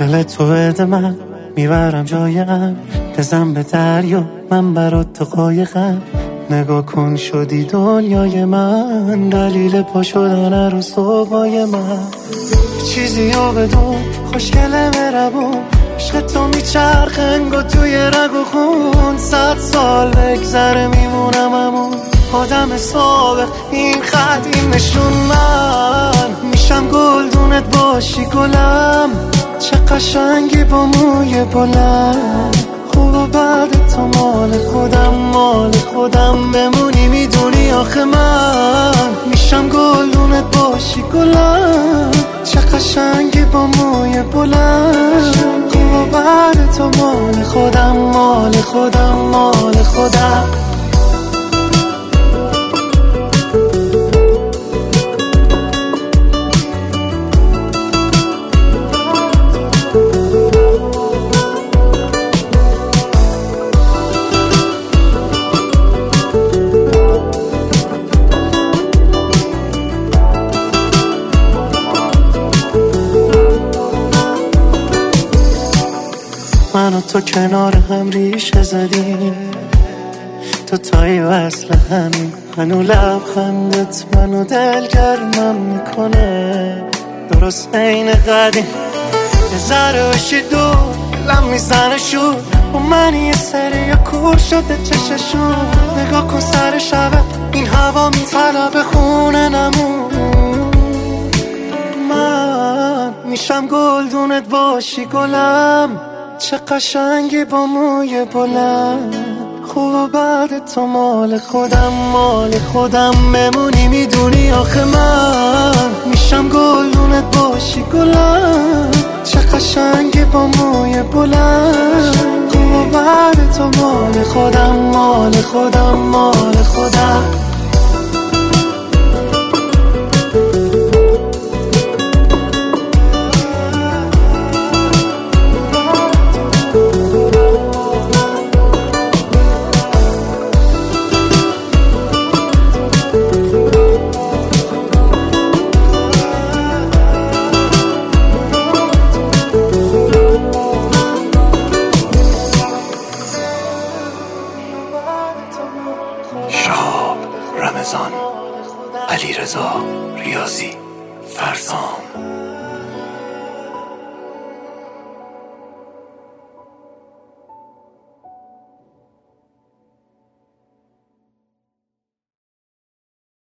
دل تو بده من میبرم جایم، بزن به دریا من برات تو قایقم. نگاه کن شدی دنیای من، دلیل پا شدن رو صبحای من. چیزی رو بدون خوشگله مربون، عشق تو میچرخ انگار توی رگ و خون. 100 سال بگذره میمونم همون آدم سابق، این خط این نشون. من میشم گلدونت باشی گلم، چه قشنگی با موی بلند. خوب و بعد تو مال خودم مال خودم بمونی، میدونی آخه من میشم گلدونت باشی گلم، چه قشنگی با موی بلند. خوب و بعد تو مال خودم مال خودم مال خودم. من و تو کنار هم ریشه زدیم، تو تایی وصل همین. هنو لبخندت منو دلگرمم میکنه، درست این قدیم. یه ذره باشی دو دلم میزنه شور، با من یه سری یا کور شده چششون. نگاه کن سر شبه این هوا میطلبه خونه نمون. من میشم گلدونت باشی گلم، چه قشنگی با موی بلند. خوب و بعد تو مال خودم مال خودم بمونی، میدونی آخه من میشم گلدونت باشی گلم، چه قشنگی با موی بلند. خوب و بعد تو مال خودم مال خودم مال خودم.